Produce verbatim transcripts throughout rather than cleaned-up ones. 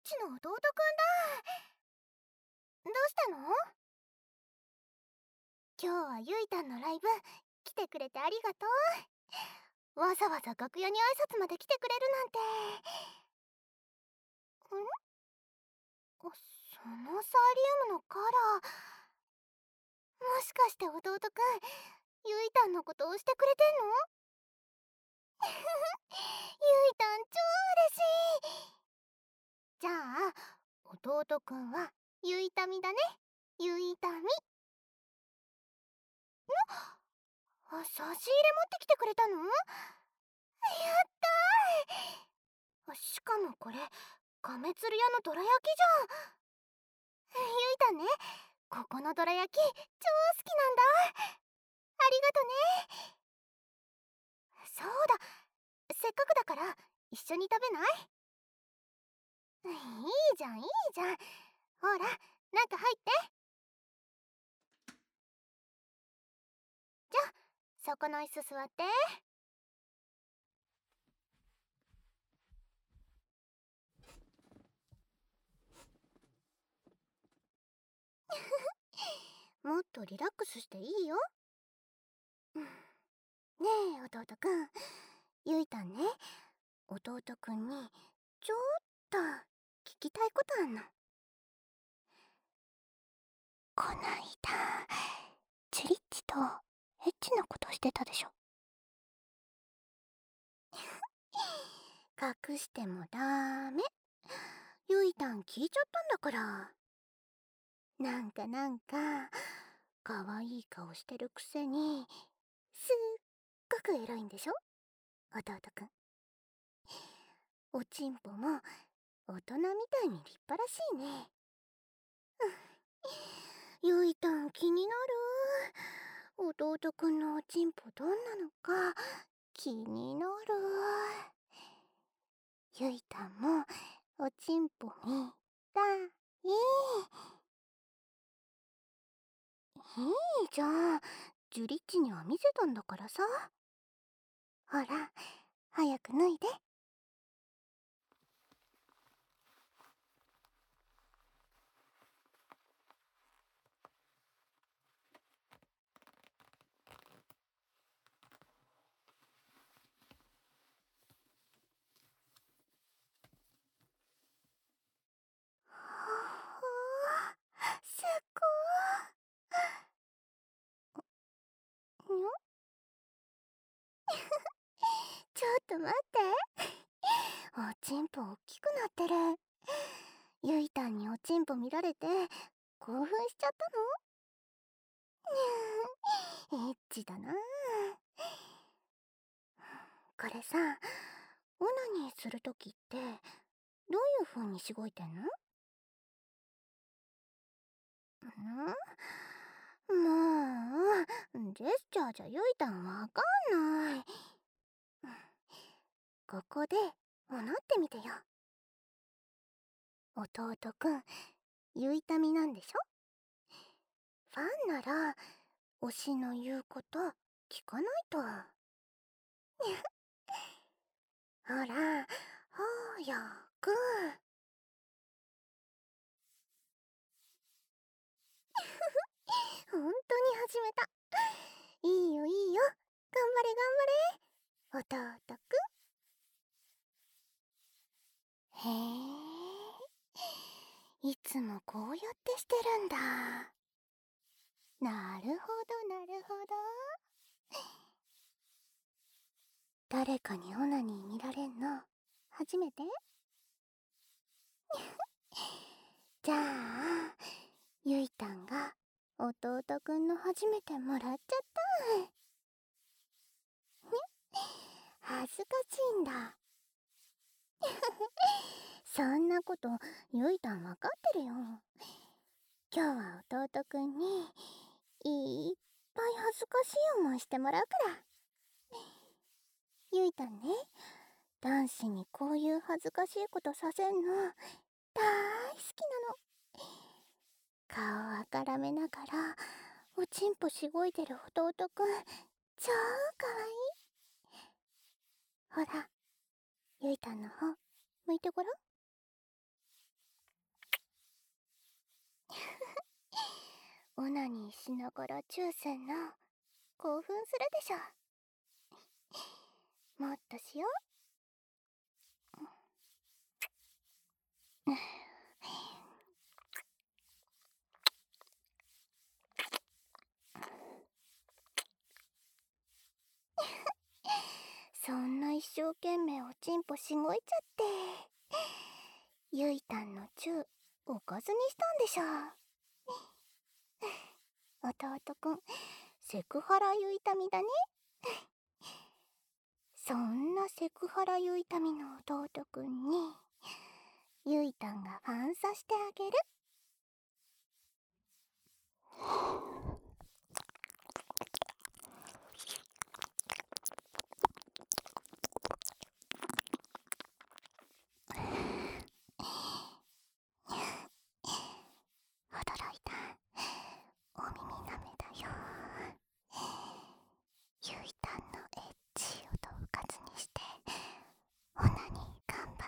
ちの弟くんだ。どうしたの？今日はゆいたんのライブ来てくれてありがとう。わざわざ楽屋に挨拶まで来てくれるなんて。ん？そのサイリウムのカラー、もしかして弟くんゆいたんのことをしてくれてんの？ゆいたん超嬉しい。じゃあ弟くんはゆいたみだね。ゆいたみ。ん？あ、差し入れ持ってきてくれたの？やったー。しかもこれ亀鶴屋のどら焼きじゃん。ゆいたんね、ここのどら焼き超好きなんだ。ありがとね。そうだ、せっかくだから一緒に食べない？いいじゃんいいじゃん。ほら、中入って。じゃあそこの椅子座って。もっとリラックスしていいよ。ねえ弟くん、ゆいたんね、弟くんにちょっと聞きたいことあんの。こないだチュリッチとエッチなことしてたでしょ。隠してもダメ。ゆいたん聞いちゃったんだから。なんかなんかかわいい顔してるくせにすっごくエロいんでしょ弟くん。おちんぽも大人みたいに立派らしいね。ゆいたん気になる。弟くんのおちんぽどんなのか気になる。ゆいたんもおちんぽみたい。いいじゃん、ジュリッチには見せたんだからさ。ほら、早く脱いで。すっごー。にょちょっと待って。おちんぽ大きくなってる。ゆいたんにおちんぽ見られて興奮しちゃったの？エッチだな。これさ、オナニーするときってどういう風にしごいてんの？ん？もうジェスチャーじゃゆいたんわかんない。ここでおなってみてよ。弟くんゆいたみなんでしょ。ファンなら推しの言うこと聞かないと。ほら、早く。ほんとに始めた。いいよいいよ、頑張れ頑張れ弟くん。へえ、いつもこうやってしてるんだ。なるほどなるほど。誰かにオナニー見られんの初めて？じゃあゆいたんが弟くんの初めてもらっちゃった。恥ずかしいんだ。そんなことゆいたんわかってるよ。今日は弟くんにいっぱい恥ずかしい思いしてもらうから。ゆいたんね、男子にこういう恥ずかしいことさせんの大好きなの。顔あからめながらおちんぽしごいてる弟くん超かわいい。ほら、ゆいたんの方向いてごらん。 ナニーしながらチューすんの興奮するでしょ。もっとしよう。そんな一生懸命おちんぽしごいちゃってゆいたんのチューおかずにしたんでしょ。弟くんセクハラゆいたみだね。そんなセクハラゆいたみの弟くんにゆいたんがファンさしてあげる。驚いた。お耳なめだよ。ゆいたんのエッチをどうかずにしてオナニー頑張って。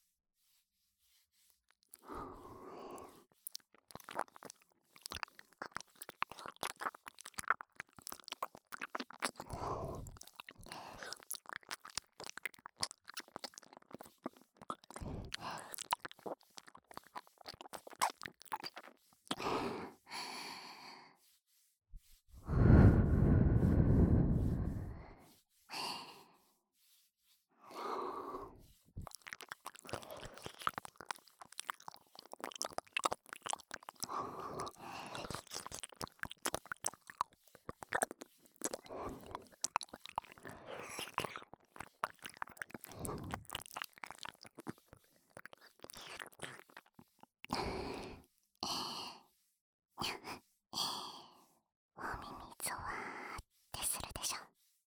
お耳ゾワーってするでしょ。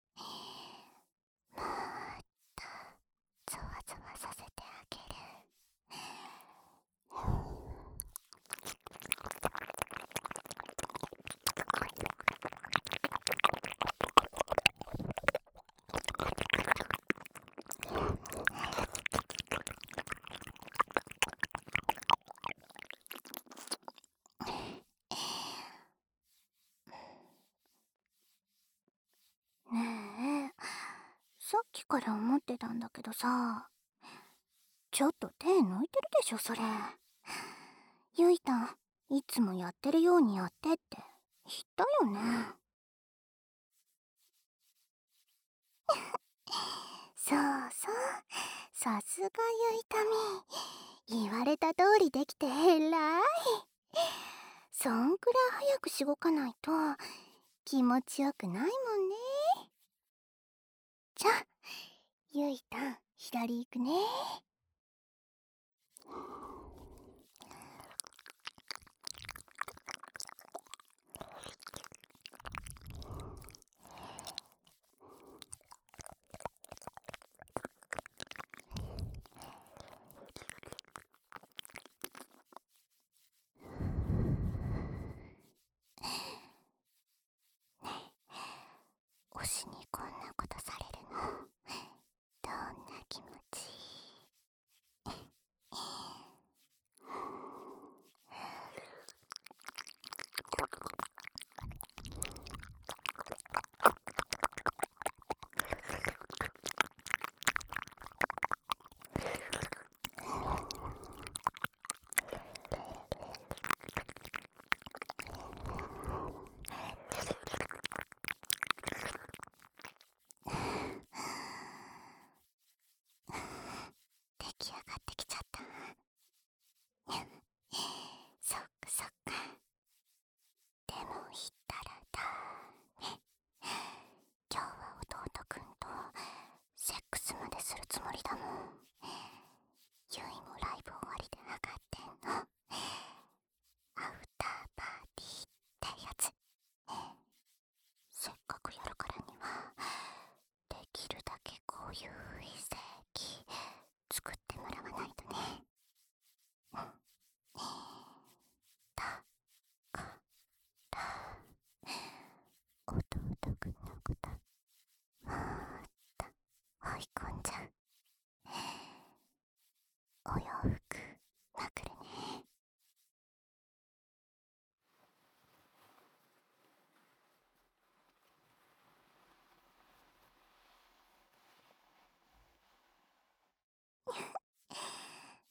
もっとゾワゾワさせてあげる。ねえ、さっきから思ってたんだけどさ、ちょっと手抜いてるでしょそれ。ゆいたんいつもやってるようにやってって言ったよね。そうそう、さすがゆいたみ、言われた通りできてえらい。そんくらい早くしごかないと気持ちよくないもんね。じゃあゆいたん左行くね。推しにこんなことされるのどんな気持ち？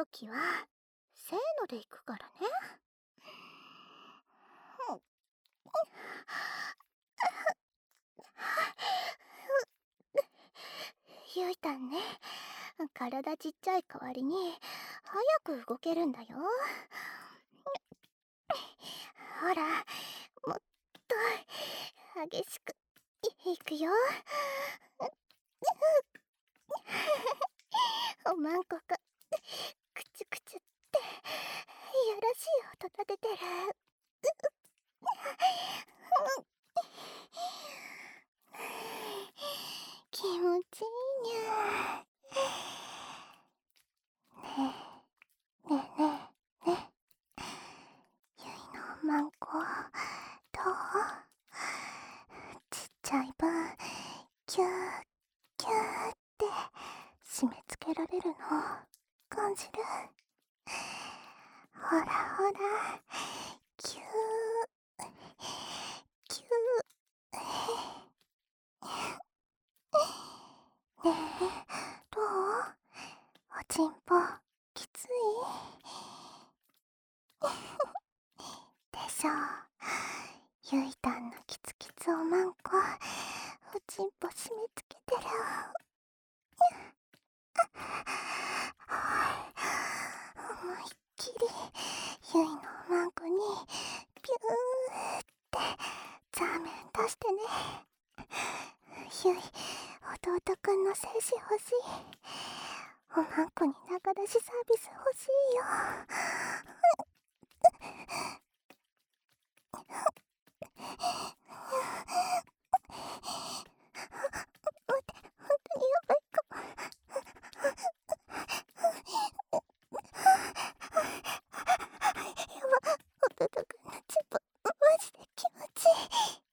時はせーので行くからね。ゆいたんね、体ちっちゃい代わりに早く動けるんだよ。ほら、もっと激しくいくよ。おまんこがくちゅくちゅっていやらしい音立ててる。気持ちいいにゃ。ねえねえねえねえ、ゆいのおまんこどう？ちっちゃい分キューキューって締め付けられるの感じる？ほらほら、キューキュー。ねえ、どう？おちんぽきつい？でしょ。ゆいたんのキツキツおまんこ、おちんぽ締め付けてる。思いっきりゆいのおまんこにピューってザーメン出してね。ゆい、弟くんの精子欲しい。おまんこに仲出しサービス欲しいよ。待って、本当にやばいかも。やば、弟くんのチンポマジで気持ちいい。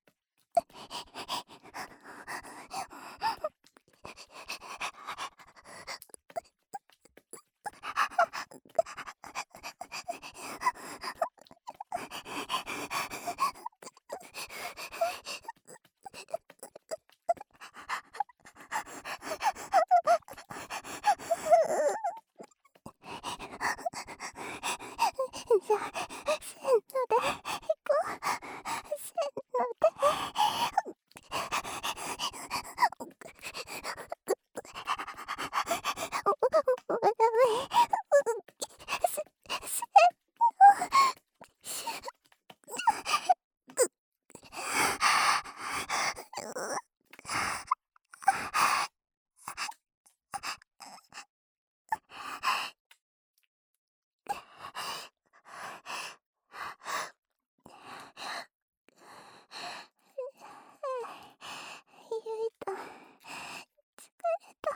じゃあ、せーので行こう。せーので。おお願い。せ、せーの。ゆいと、疲れた。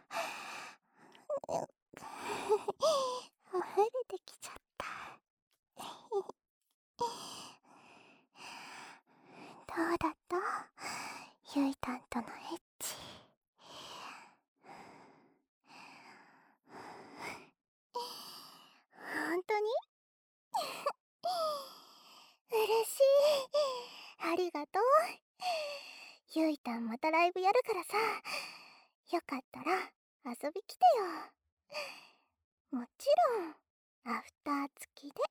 溢れてきちゃった。どうだった？ゆいたんとのエッチ。ほんとに？嬉しい。ありがとう。ゆいたんまたライブやるからさ、よかったら遊び来てよ。もちろんアフター付きで。